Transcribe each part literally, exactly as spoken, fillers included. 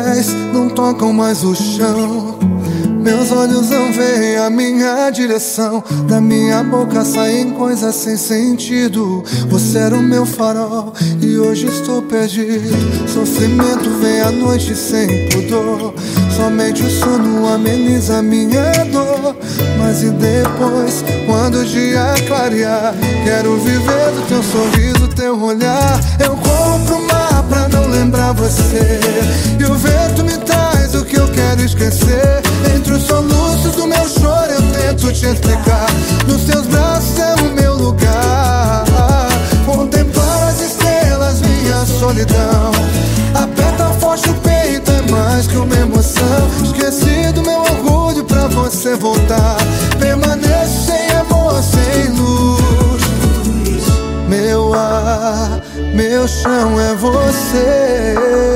pés não tocam mais o chão. Meus olhos não veem a minha direção. Da minha boca saem coisas sem sentido. Você era o meu farol e hoje estou perdido. Sofrimento vem à noite sem pudor. Somente o sono ameniza minha dor. Mas e depois, quando o dia clarear, quero viver do teu sorriso, teu olhar. Eu corro pro mar pra não lembrar você, e o vento me traz o que eu quero esquecer. Entre os soluços do meu choro eu tento te explicar. Nos teus braços é o meu lugar. Contemplar as estrelas, minha solidão. Aperta forte o peito, é mais que uma emoção. Esqueci do meu orgulho pra você voltar. Permaneço sem amor, sem luz. Meu ar, meu chão é você.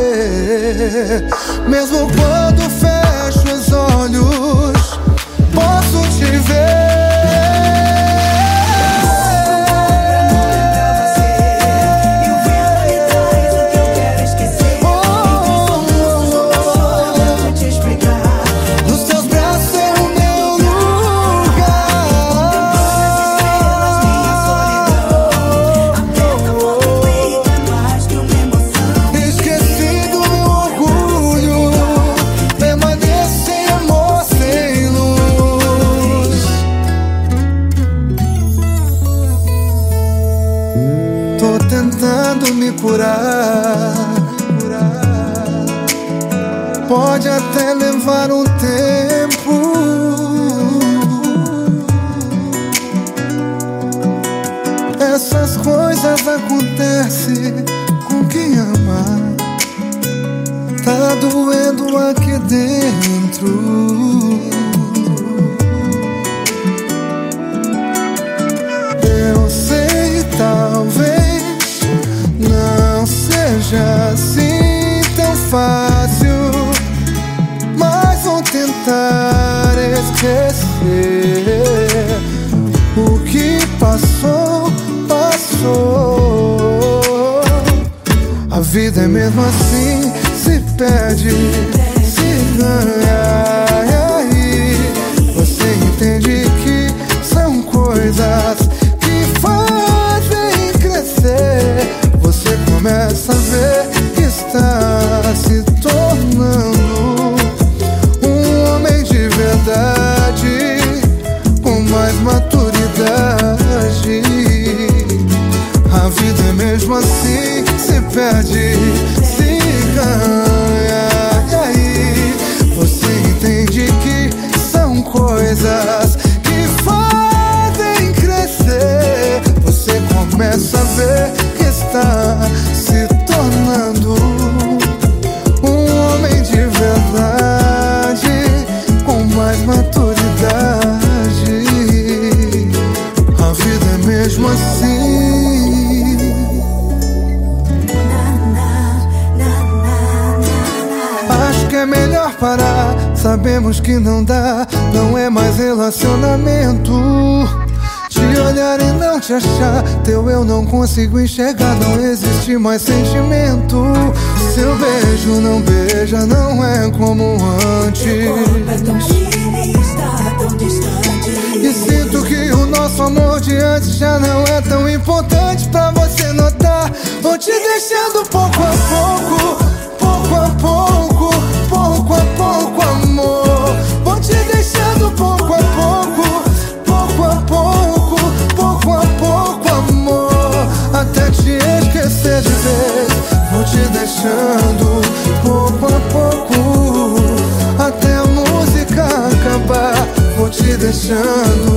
Mesmo quando fecho os olhos, posso te ver. Tô tentando me curar. Pode até levar um tempo. Essas coisas acontecem com quem ama. Tá doendo aqui dentro. Eu sei, talvez não seja assim tão fácil, mas vou tentar esquecer. O que passou, passou. A vida é mesmo assim, se perde, se ganha. E aí você entende que são coisas que fazem crescer. Você começa a ver que está se tornando um homem de verdade, com mais maturidade. A vida é mesmo assim, se perde, se ganha. E aí você entende que são coisas que fazem crescer. Você começa a ver que está se tornando um homem de verdade, com mais maturidade. A vida é mesmo assim. Acho que é melhor parar. Sabemos que não dá, não é mais relacionamento. Te olhar e não te achar, teu eu não consigo enxergar. Não existe mais sentimento. Seu beijo não beija, não é como antes. E sinto que o nosso amor de antes já não é tão importante pra você notar. Vou te deixando pouco a pouco, pouco a pouco, pouco a pouco, amor. Vou te deixando pouco a pouco, pouco a pouco, pouco a pouco, amor. Até te esquecer de vez. Vou te deixando pouco a pouco, até a música acabar. Vou te deixando